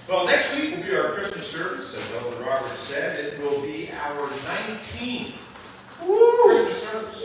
Well, next week will be our Christmas service, as Elder Robert said. It will be our 19th Christmas service.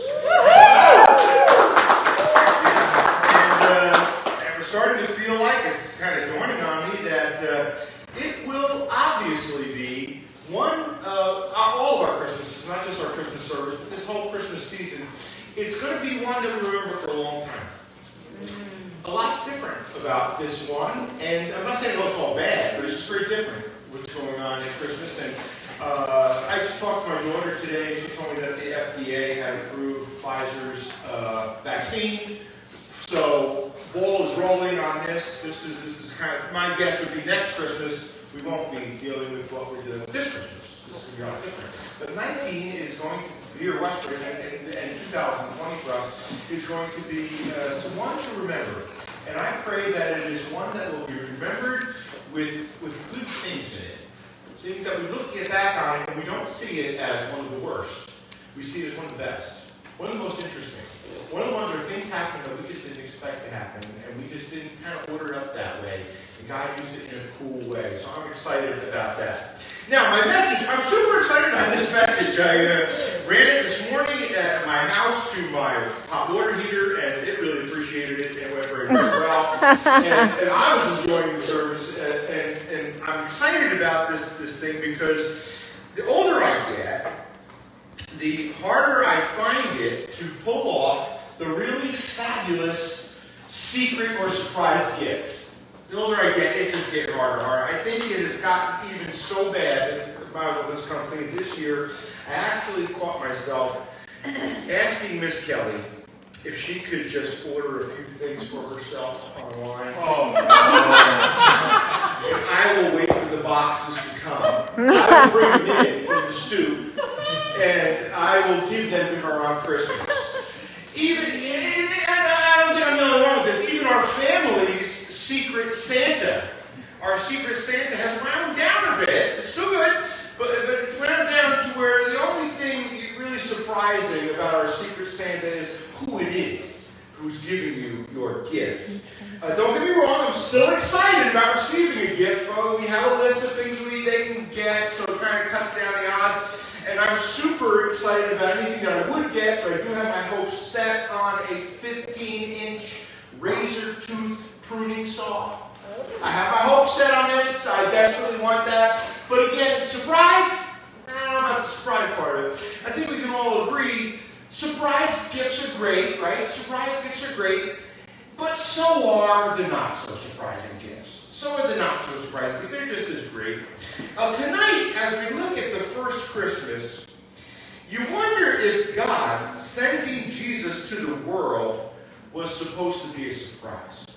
And we're starting to feel like it's kind of dawning on me that it will obviously be one of all of our Christmases, not just our Christmas service, but this whole Christmas season. It's going to be one that we remember for a long time. A lot's different about this one, and I'm not saying it's all bad, but it's just very different what's going on at Christmas. And I just talked to my daughter today. She told me that the FDA had approved Pfizer's vaccine. So ball is rolling on this. This is kind of, my guess would be next Christmas we won't be dealing with what we're dealing with this Christmas. This is going to be all different. But 19 is going to be, or Western, and 2020 for us is going to be one to remember. And I pray that it is one that will be remembered with good things in it. Things that we look back on and we don't see it as one of the worst. We see it as one of the best. One of the most interesting. One of the ones where things happen that we just didn't expect to happen, and we just didn't kind of order it up that way. And God used it in a cool way. So I'm excited about that. Now, my message, I'm super excited about this message. I ran it this morning at my house to my hot water heater, and it really appreciated it. It went very, very well. And I was enjoying the service, and I'm excited about this thing because the older I get, the harder I find it to pull off the really fabulous secret or surprise gift. The older I get, it's just getting harder and harder. I think it has gotten even so bad about this company this year. I actually caught myself asking Miss Kelly if she could just order a few things for herself online. Oh, no. I will wait for the boxes to come. I will bring them in from the stoop, and I will give them to her on Christmas. I don't think I'm the only one with this. Even our family's Secret Santa. Our Secret Santa has wound down a bit. It's still good, but it's wound down to where the only thing really surprising about our Secret Santa is who it is who's giving you your gift. Don't get me wrong, I'm still excited about receiving a gift. Well, we have a list of things they can get, so it kind of cuts down the odds. And I'm super excited about anything that I would get, so I do have my hopes set on a 15-inch razor tooth pruning saw. I have my hopes set on this. I desperately want that. But again, surprise? I don't know about the surprise part of it. I think we can all agree surprise gifts are great, right? Surprise gifts are great. But so are the not-so-surprising gifts. So are the not-so-surprising gifts. They're just as great. Tonight, as we look at the first Christmas, you wonder if God sending Jesus to the world was supposed to be a surprise.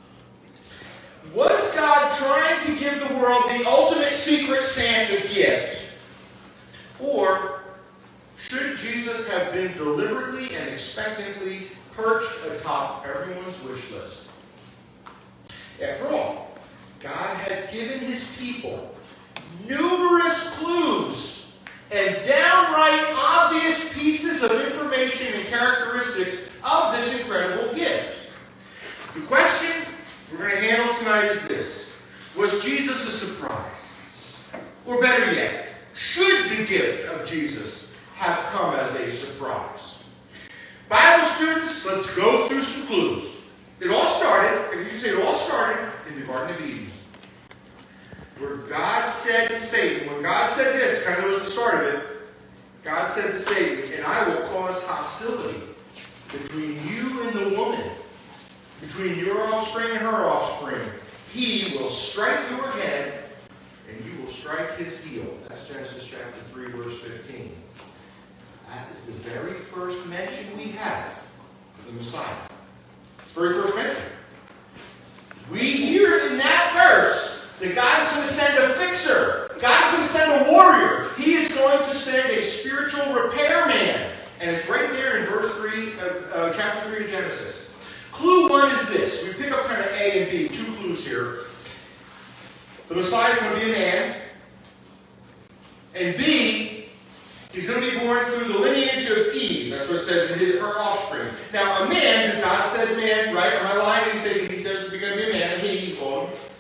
Was God trying to give the world the ultimate Secret Santa gift? Or should Jesus have been deliberately and expectantly perched atop everyone's wish list? After all, God had given his people numerous clues and downright obvious pieces of information and characteristics of this incredible gift. The question we're going to handle tonight is this. Was Jesus a surprise? Or better yet, should the gift of Jesus have come as a surprise? Bible students, let's go through some clues. It all started in the Garden of Eden. Where God said to Satan, when God said this, kind of was the start of it, God said to Satan, and I will cause hostility between you and the woman, between your offspring and her offspring. He will strike your head, and you will strike his heel. That's Genesis chapter 3, verse 15. That is the very first mention we have of the Messiah. Very first mention. We hear in that verse that God's going to send a fixer. God's going to send a warrior. He is going to send a spiritual repairman. And it's right there in verse 3 of chapter 3 of Genesis. Clue 1 is this. We pick up kind of A and B, two clues here. The Messiah is going to be a man. And B, he's going to be born through the lineage of Eve. That's what it said, her offspring. Now, a man, because God said man, right? On my line, he said he's going to be a man, and he's called him.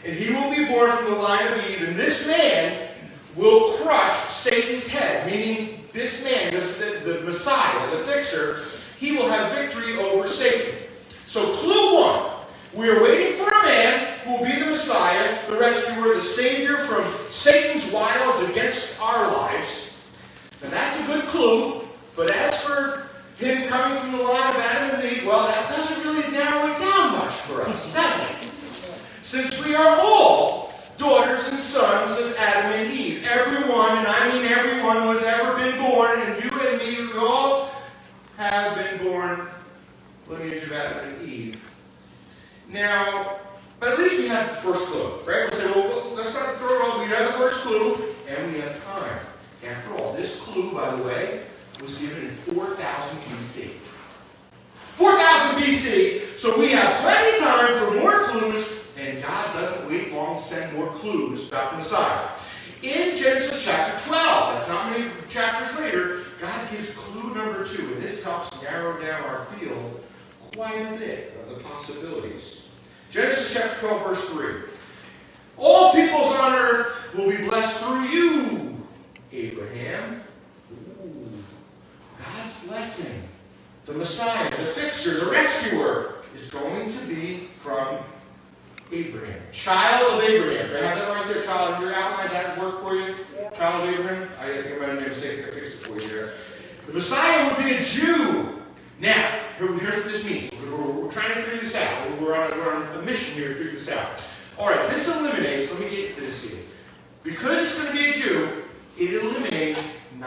and he will be born from the line of Eve, and this man will crush Satan's head, meaning this man, the Messiah, the fixer, he will have victory over Satan. So clue one, we are waiting for a man who will be the Messiah, the rescuer, the Savior from Satan's wiles against our lives. And that's a good clue, but as for him coming from the line of Adam and Eve, well, that doesn't really narrow it down much for us, does it? Since we are all daughters and sons of Adam and Eve. Everyone, and I mean everyone who has ever been born, and you and me, we all have been born lineage of Adam and Eve. Now, but at least we have the first clue, right? We say, well, let's not throw it all. We have the first clue, and we have time. After all, this clue, by the way, was given in 4000 BC. 4000 BC, so we have plenty of time for more clues, and God doesn't wait long to send more clues about the Messiah. In Genesis chapter 12, that's not many chapters later, God gives clue number 2, and this helps narrow down our field quite a bit of the possibilities. Genesis chapter 12, verse 3. All peoples on earth will be blessed through you, Abraham. Ooh, God's blessing. The Messiah, the fixer, the rescuer, is going to be from Abraham. Child of Abraham. Do I have that right there? Child of your outline. Does that work for you? Yeah. Child of Abraham? I think I made a mistake. I fixed it for you there. The Messiah would be a Jew. Now, here's what this means. We're trying to figure this out. We're on a mission here to figure this out. All right, this eliminates, let me get to this here. Because it's going to be a Jew, it eliminates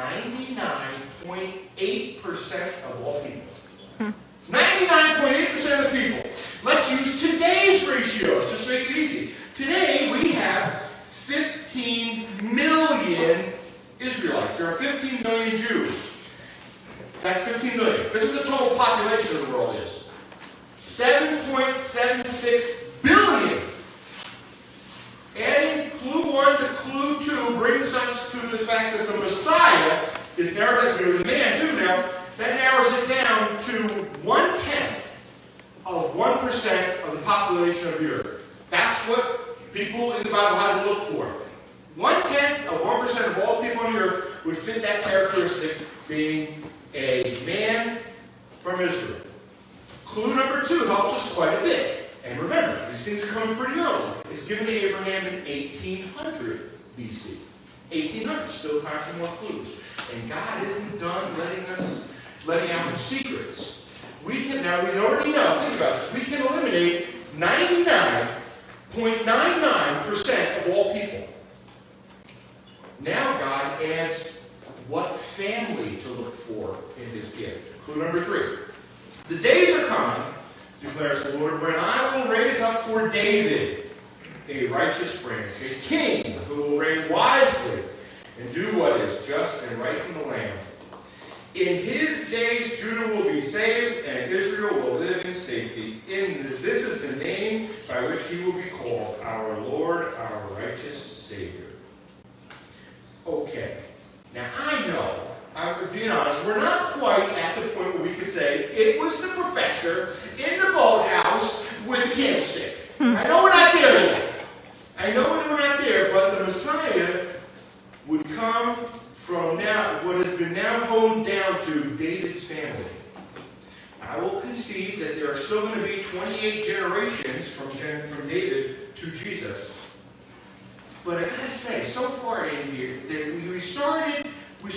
99.8% of all people. 99.8% of the people. Let's use today's ratios, just to make it easy. Today, we have 15 million Israelites. There are 15 million Jews. That's 15 million. This is the total population of the world is. 7.76 billion. Adding clue 1 to clue 2 brings us to the fact that the Messiah is narrowed down. There's a man too now. That narrows it down to 1/10 of 1% of the population of the earth. That's what people in the Bible had to look for. 1/10 of 1% of all people on the earth would fit that characteristic, being a man from Israel. Clue number 2 helps us quite a bit. And remember, these things are coming pretty early. It's given to Abraham in 1800 BC. 1800, still time for more clues. And God isn't done letting out the secrets. We already know, think about this, we can eliminate 99.99% of all people. Now God adds what family to look for in his gift. Clue number 3. The days are coming, declares the Lord, when I will raise up for David a righteous branch, a king who will reign wisely and do what is just and right in the land. In his days, Judah will be saved, and Israel will live in safety. This is the name by which he will be called, our Lord, our righteous Savior. Okay. Now, I know, I'm being honest, we're not quite at the point where we could say it was the professor in the boathouse with a candlestick. I know we're not there yet. I know we're not there, but the Messiah would come from now, what has been now honed down to David's family. I will concede that there are still going to be 28 generations from David to Jesus. But I gotta say, so far in here, that we started with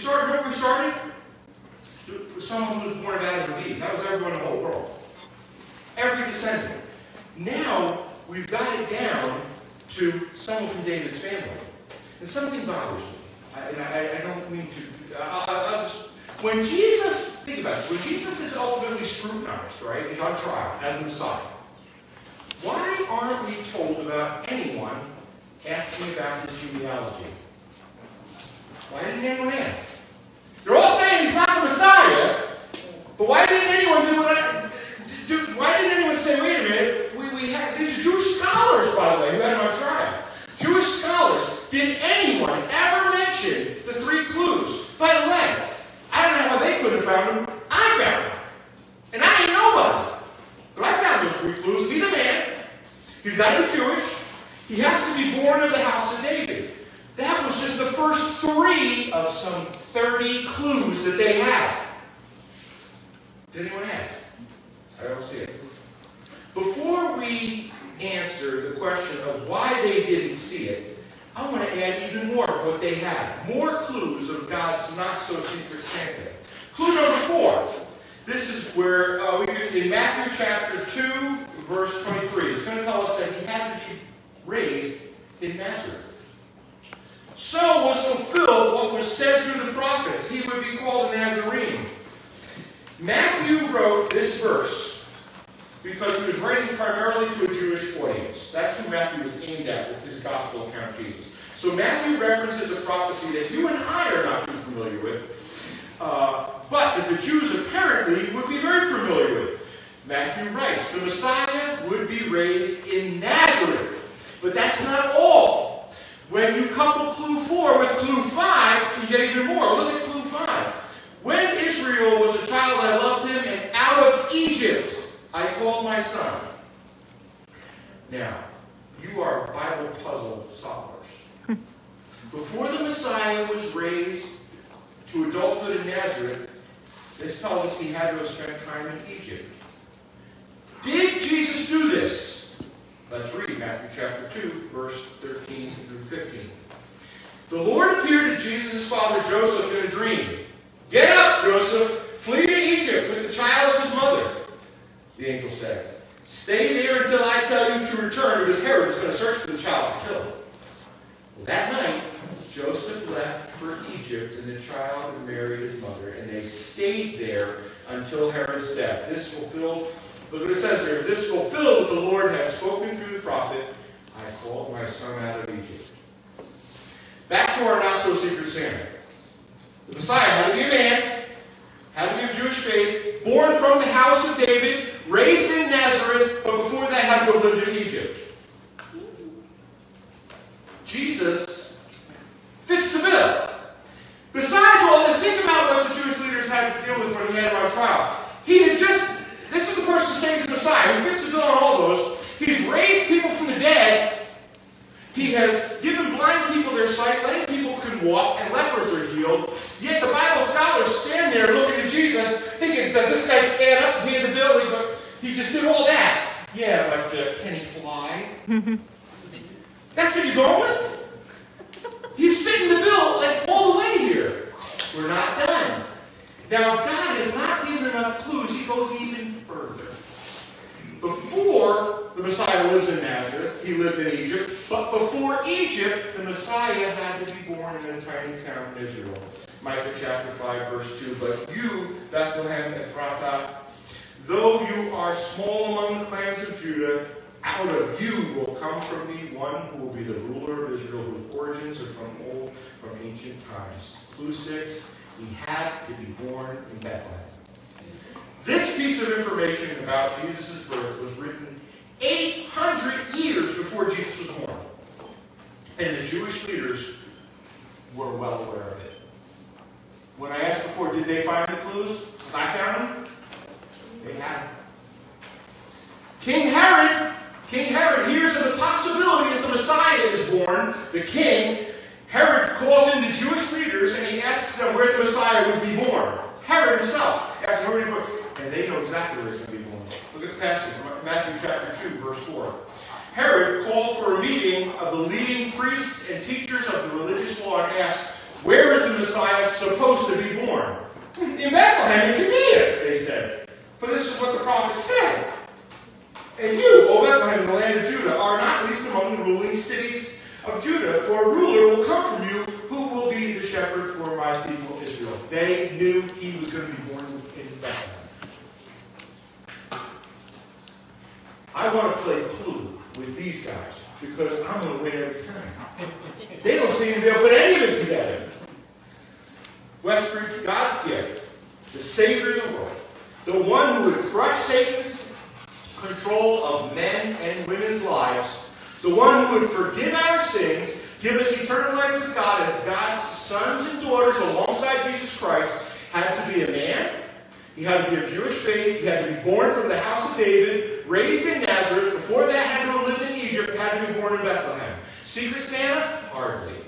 someone who was born of Adam and Eve. That was everyone in the whole world. Every descendant. Now, we've got it down to someone from David's family. And something bothers me. I don't mean to... when Jesus, think about it, when Jesus is ultimately scrutinized, right? He's on trial as the Messiah. Why aren't we told about anyone asking about his genealogy? Why didn't anyone ask? They're all saying he's not the Messiah, but why didn't anyone why didn't anyone say, wait a minute, we have these Jewish scholars, by the way, who had him on trial. Jewish scholars, did anyone ever mention the 3 clues? By the way, I don't know how they could have found them. I found them. And I ain't nobody. But I found those 3 clues. He's a man. He's got to be Jewish. He has born of the house of David. That was just the first 3 of some 30 clues that they had. Did anyone ask? I don't see it. Before we answer the question of why they didn't see it, I want to add even more of what they had. More clues of God's not-so-secret Santa. Clue number 4. This is where in Matthew chapter 2, verse 23, it's going to tell us that he had to be raised in Nazareth. So was fulfilled what was said through the prophets. He would be called a Nazarene. Matthew wrote this verse because he was writing primarily to a Jewish audience. That's who Matthew was aimed at with his gospel account of Jesus. So Matthew references a prophecy that you and I are not too familiar with, but that the Jews apparently would be very familiar with. Matthew writes, the Messiah would be raised in Nazareth. But that's not all. When you couple clue 4 with clue 5, you get even more. Look at clue 5. When Israel was a child, I loved him, and out of Egypt I called my son. Now, you are Bible puzzle solvers. Before the Messiah was raised to adulthood in Nazareth, this tells us he had to have spent time in Egypt. Did Jesus do this? Let's read Matthew chapter 2, verse 13 through 15. The Lord appeared to Jesus' father Joseph in a dream. Get up, Joseph! Flee to Egypt with the child and his mother. The angel said, stay there until I tell you to return, because Herod is going to search for the child to kill him. Well, that night, Joseph left for Egypt, and the child married his mother, and they stayed there until Herod's death. This fulfilled, look what it says there, this fulfilled what the Lord had spoken through the prophet, I called my son out of Egypt. Back to our not-so-secret Santa. The Messiah had to be a man, had to be of Jewish faith, born from the house of David, raised in Nazareth, but before that had to have lived in Egypt. Jesus fits the bill. Besides all this, think about what the Jewish leaders had to deal with when he had him on trial. This is the person saying to the Messiah, who fits the bill on all those. He's raised people from the dead. He has given blind people their sight, lame people can walk, and lepers are healed. Yet the Bible scholars stand there looking at Jesus, thinking, does this guy add up? Does he have the bill? But he just did all that. Yeah, but can he fly? That's what you're going with? He's fitting the bill like all the way here. We're not done. Now, if God has not given enough clues, he goes even further. Before the Messiah lives in Nazareth, he lived in Egypt. But before Egypt, the Messiah had to be born in a tiny town in Israel. Micah chapter 5, verse 2. But you, Bethlehem Ephrathah, though you are small among the clans of Judah, out of you will come from me one who will be the ruler of Israel, whose origins are from ancient times. Clue 6, he had to be born in Bethlehem. This piece of information about Jesus' birth was written 800 years before Jesus was born. And the Jewish leaders were well aware of it. When I asked before, did they find the clues? I found them. They had them. King Herod hears of the possibility that the Messiah is born, the king. Herod calls in the Jewish leaders and he asks them where the Messiah would be born. Herod himself asks them where he would be born. And they know exactly where he's going to be born. Look at the passage, Matthew chapter 2, verse 4. Herod called for a meeting of the leading priests and teachers of the religious law and asked, where is the Messiah supposed to be born? In Bethlehem in Judea, they said. For this is what the prophet said. And you, O Bethlehem, in the land of Judah, are not least among the ruling cities of Judah, for a ruler will come from you who will be the shepherd for my people Israel. They knew he was going to be born in Bethlehem. I want to play Clue with these guys because I'm going to win every time. They don't seem to be able to put any of it together. Westbridge, God's gift, the Savior of the world, the one who would crush Satan's control of men and women's lives, the one who would forgive our sins, give us eternal life with God as God's sons and daughters alongside Jesus Christ, had to be a man. He had to be of Jewish faith. He had to be born from the house of David, raised in Nazareth. Before that, had to have lived in Egypt, had to be born in Bethlehem. Secret Santa? Hardly.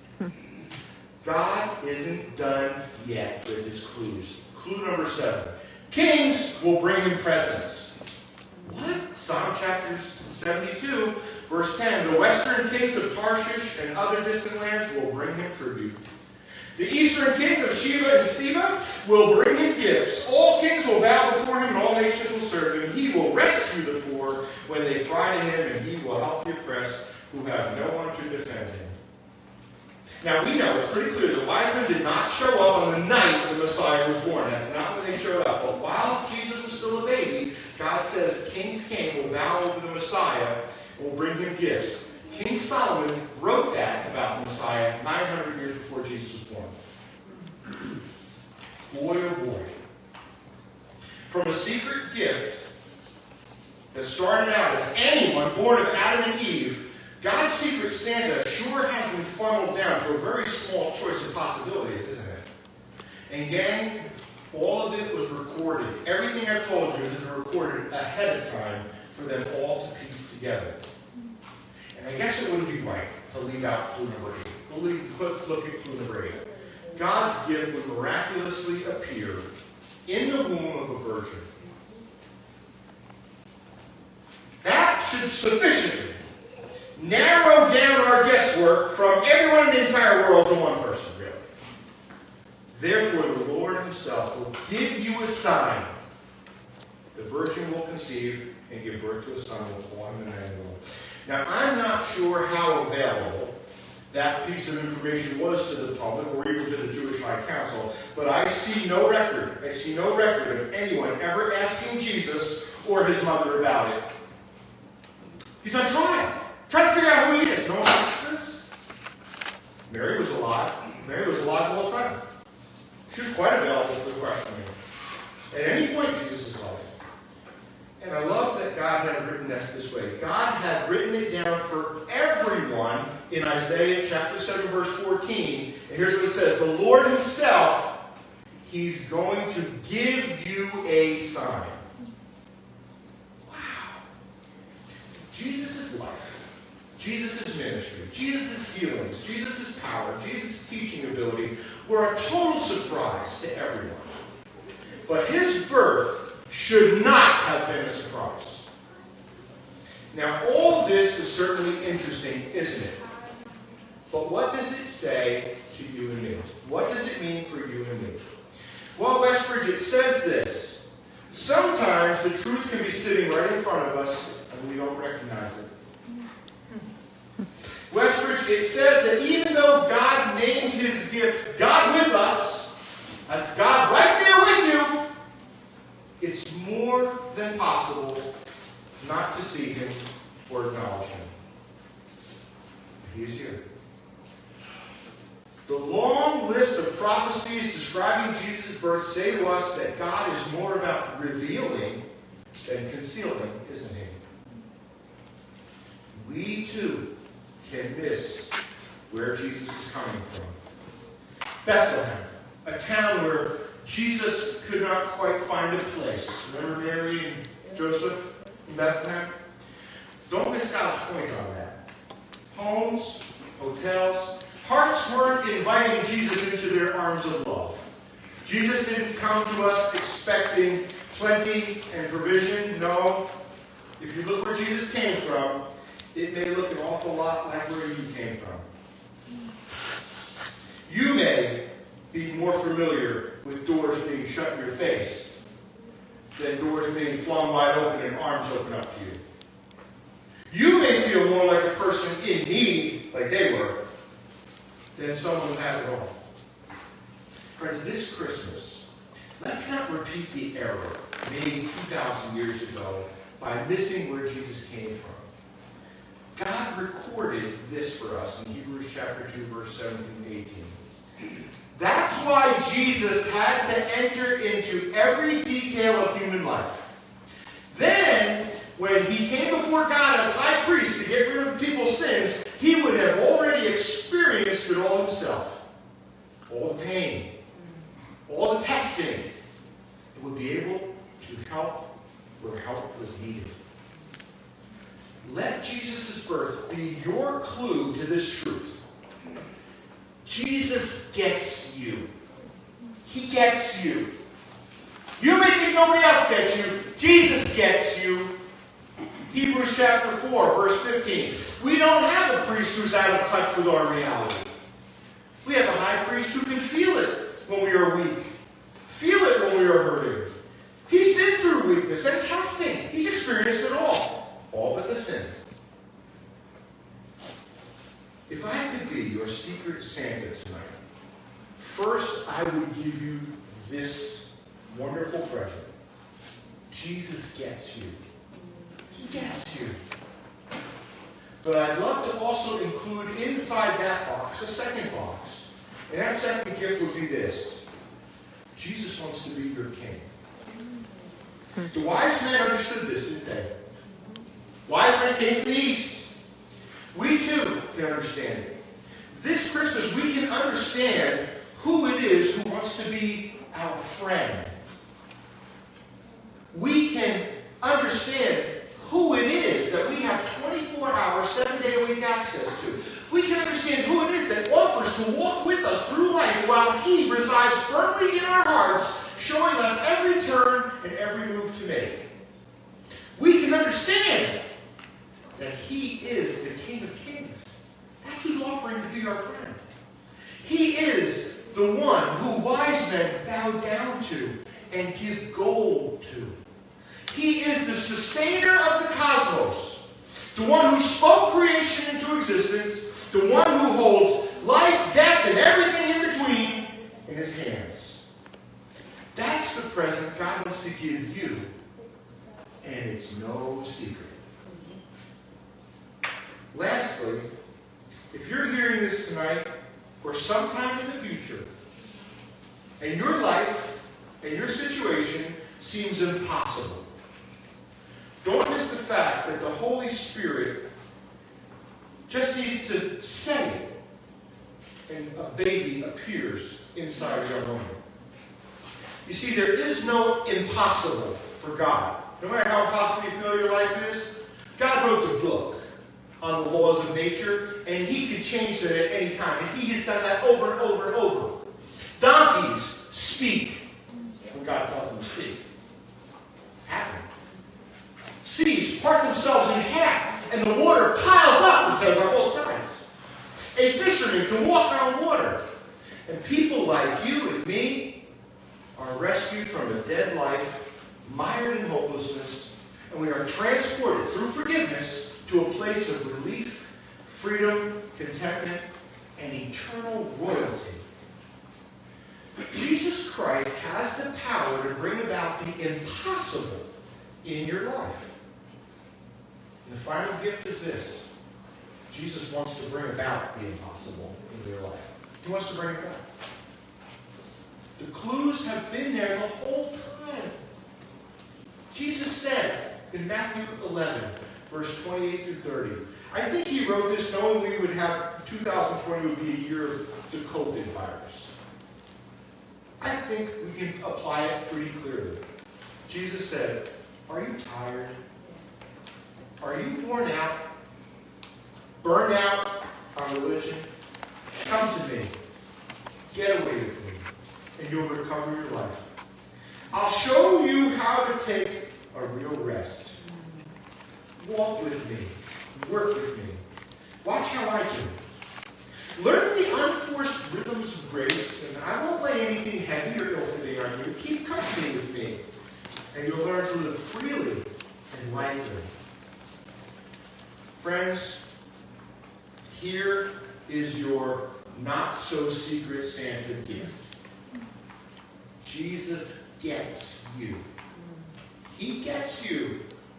God isn't done yet with his clues. Clue number 7. Kings will bring him presents. What? Psalm chapter 72, verse 10. The western kings of Tarshish and other distant lands will bring him tribute. The eastern kings of Sheba and Seba will bring him gifts. All kings will bow before him, and all nations will serve him. He will rescue the poor when they cry to him, and he will help the oppressed who have no one to defend him. Now we know it's pretty clear the wise men did not show up on the night the Messiah was born. That's not when they showed up. But while Jesus was still a baby, God says kings came, will bow over the Messiah, and will bring him gifts. King Solomon wrote that about the Messiah 900 years before Jesus was born. Boy, oh boy. From a secret gift that started out as anyone born of Adam and Eve, God's secret Santa sure has been funneled down to a very small choice of possibilities, isn't it? And gang, all of it was recorded. Everything I've told you has been recorded ahead of time for them all to piece together. And I guess it wouldn't be right to leave out clue number 8. Look at clue number 8. God's gift would miraculously appear in the womb of a virgin. That should sufficiently narrow down our guesswork from everyone in the entire world to one person, really. Therefore, the Lord himself will give you a sign. The virgin will conceive and give birth to a son and will call him Emmanuel. Now, I'm not sure how available that piece of information was to the public or even to the Jewish High Council, but I see no record. I see no record of anyone ever asking Jesus or his mother about it. He's on trial. Trying to figure out who he is. No one wants this. Mary was alive. Mary was alive the whole time. She was quite available for the questioning. At any point, Jesus' life. And I love that God had written this way. God had written it down for everyone in Isaiah chapter 7, verse 14. And here's what it says. The Lord himself, he's going to give you a sign. Wow. Jesus' life, Jesus' ministry, Jesus' healings, Jesus' power, Jesus' teaching ability were a total surprise to everyone. But his birth should not have been a surprise. Now, all this is certainly interesting, isn't it? But what does it say to you and me? What does it mean for you and me? Well, Westbridge, it says this. Sometimes the truth can be sitting right in front of us and we don't recognize it. Westbridge, it says that even though God named his gift God with us, that's God right there with you, it's more than possible not to see him or acknowledge him. He is here. The long list of prophecies describing Jesus' birth say to us that God is more about revealing than concealing, isn't he? We too can miss where Jesus is coming from. Bethlehem, a town where Jesus could not quite find a place. Remember Mary and Joseph in Bethlehem? Don't miss God's point on that. Homes, hotels, hearts weren't inviting Jesus into their arms of love. Jesus didn't come to us expecting plenty and provision. No. If you look where Jesus came from, it may look an awful lot like where you came from. You may be more familiar with doors being shut in your face than doors being flung wide open and arms open up to you. You may feel more like a person in need, like they were, than someone who has it all. Friends, this Christmas, let's not repeat the error made 2,000 years ago by missing where Jesus came from. God recorded this for us in Hebrews chapter 2, verse 17 and 18. That's why Jesus had to enter into every detail of human life. Then, when he came before God as high priest to get rid of people's sins, he would have already experienced it all himself. All the pain, all the testing. It would be able to help where help was needed. Let Jesus' birth be your clue to this truth. Jesus gets you. He gets you. You may think nobody else gets you. Jesus gets you. Hebrews chapter 4, verse 15. We don't have a priest who's out of touch with our reality. We have a high priest who can feel it when we are weak. Feel it when we are hurting. He's been through weakness and testing. He's experienced it all but the sin. If I could be your secret Santa tonight, first I would give you this wonderful present. Jesus gets you. He gets you. But I'd love to also include inside that box a second box. And that second gift would be this. Jesus wants to be your king. The wise men understood this, didn't they? Wise men came from the east. We too can understand it. This Christmas we can understand who it is who wants to be our friend. We can understand who it is that we have 24-hour, 7-day-a-week access to. We can understand who it is that offers to walk with us through life while He resides firmly in our hearts, showing us every turn and every move to make. We can understand that He is the King of Kings. That's who's offering to be our friend. He is the one who wise men bow down to and give gold to. He is the sustainer of the cosmos, the one who spoke creation into existence, the one who holds life, death, and everything in between in His hands. That's the present God wants to give you, and it's no secret. Lastly, if you're hearing this tonight or sometime in the future, and your life and your situation seems impossible, don't miss the fact that the Holy Spirit just needs to say it, and a baby appears inside your home. You see, there is no impossible for God. No matter how impossible you feel your life is, God wrote the book on the laws of nature, and He can change them at any time. And He has done that over and over and over. Donkeys speak when God tells them to speak. It's happening. Seas part themselves in half, and the water piles up, it says, on both sides. A fisherman can walk on water. And people like you and me are rescued from a dead life, mired in hopelessness, and we are transported through forgiveness to a place of relief, freedom, contentment, and eternal royalty. Jesus Christ has the power to bring about the impossible in your life. And the final gift is this. Jesus wants to bring about the impossible in your life. He wants to bring it about. The clues have been there the whole time. Jesus said in Matthew 11, verse 28 through 30, I think He wrote this knowing we would have 2020 would be a year of the COVID virus. I think we can apply it pretty clearly. Jesus said, are you tired? Are you worn out? Burned out on religion? Come to me. Get away with me, and you'll recover your life. I'll show you how to take a real rest. Walk with me. Work with me. Watch how I do it. Learn the unforced rhythms of grace, and I won't lay anything heavy or ill-fitting on you. Keep company with me, and you'll learn to live freely and lightly. Friends, here is your not-so-secret Santa gift. Jesus gets you. He gets you.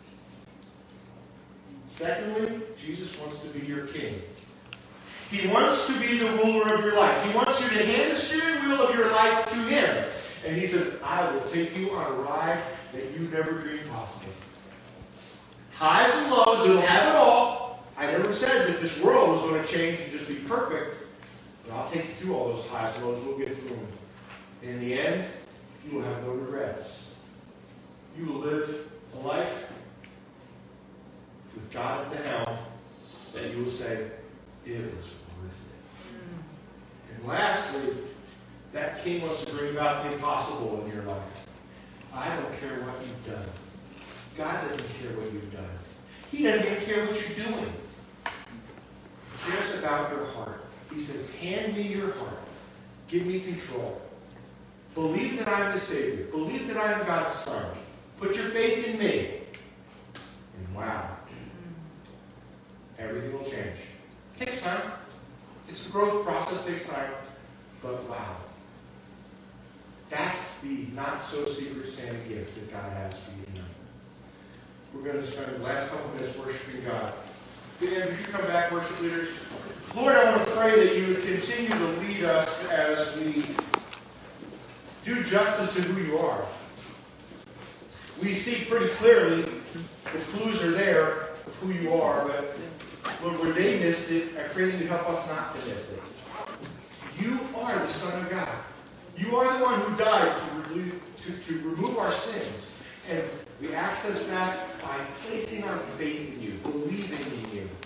Secondly, Jesus wants to be your king. He wants to be the ruler of your life. He wants you to hand the steering wheel of your life to Him. And He says, I will take you on a ride that you never dreamed possible. Highs and lows, it'll have it all. I never said that this world was going to change and just be perfect. But I'll take you through all those highs and lows. We'll get through them. And in the end, you will have no regrets. You will live a life with God at the helm, that you will say, it was worth it. And lastly, that King wants to bring about the impossible in your life. I don't care what you've done. God doesn't care what you've done. He doesn't even care what you're doing. He cares about your heart. He says, hand me your heart. Give me control. Believe that I am the Savior. Believe that I am God's Son. Put your faith in me. And wow, everything will change. It takes time. It's a growth process. It takes time. But wow. That's the not-so-secret Santa gift that God has for you tonight. We're going to spend the last couple minutes worshiping God. Dan, would you come back, worship leaders? Lord, I want to pray that you would continue to lead us as we do justice to who you are. We see pretty clearly, the clues are there of who you are, but Lord, where they missed it, I pray that you help us not to miss it. You are the Son of God. You are the one who died to remove our sins. And we access that by placing our faith in you, believing in you.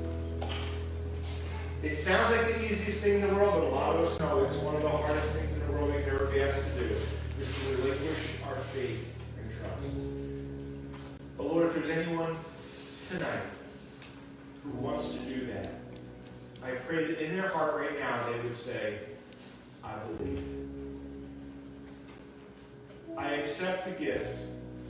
It sounds like the easiest thing in the world, but a lot of us know it's one of the hardest things in the world we can ever be asked to do, is to relinquish our faith and trust. But Lord, if there's anyone tonight who wants to do that, I pray that in their heart right now they would say, I believe. I accept the gift.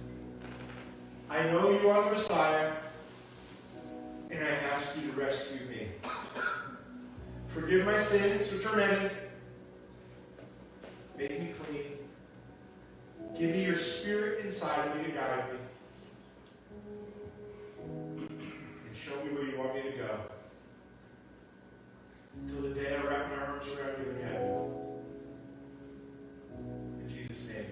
I know you are the Messiah, and I ask you to rescue me. Forgive my sins, which are many. Make me clean. Give me your Spirit inside of me to guide me. And show me where you want me to go. Until the day I wrap my arms around you in heaven. In Jesus' name,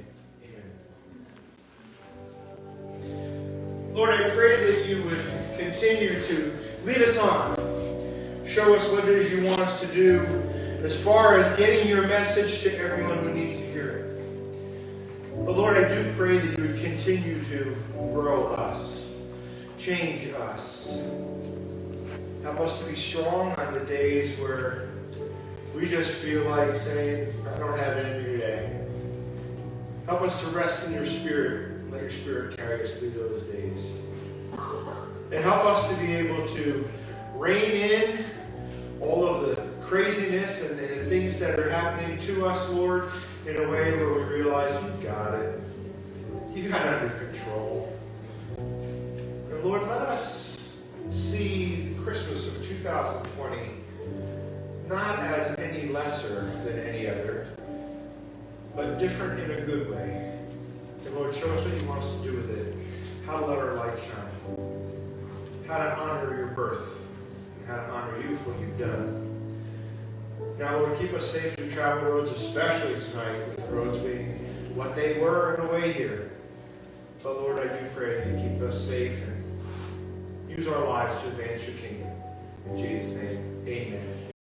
amen. Lord, I pray that you would continue to lead us on. Show us what it is you want us to do as far as getting your message to everyone who needs to hear it. But Lord, I do pray that you would continue to grow us, change us. Help us to be strong on the days where we just feel like saying, I don't have it in me today. Help us to rest in your Spirit and let your Spirit carry us through those days. And help us to be able to rein in all of the craziness and the things that are happening to us, Lord, in a way where we realize you got it. You got it under control. And Lord, let us see the Christmas of 2020 not as any lesser than any other, but different in a good way. And Lord, show us what you want us to do with it, how to let our light shine, how to honor your birth, how to honor you for what you've done. Now, Lord, keep us safe through travel roads, especially tonight, with the roads being what they were in the way here. But Lord, I do pray that you keep us safe and use our lives to advance your kingdom. In Jesus' name, amen.